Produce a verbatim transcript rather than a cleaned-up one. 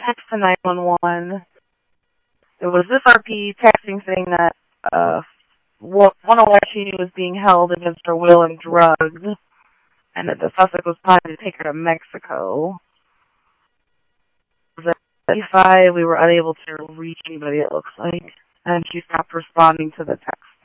text to nine one one. It was this R P texting saying that uh, one of what she knew was being held against her will and drugs, and that the suspect was planning to take her to Mexico. At five, we were unable to reach anybody, it looks like, and she stopped responding to the text.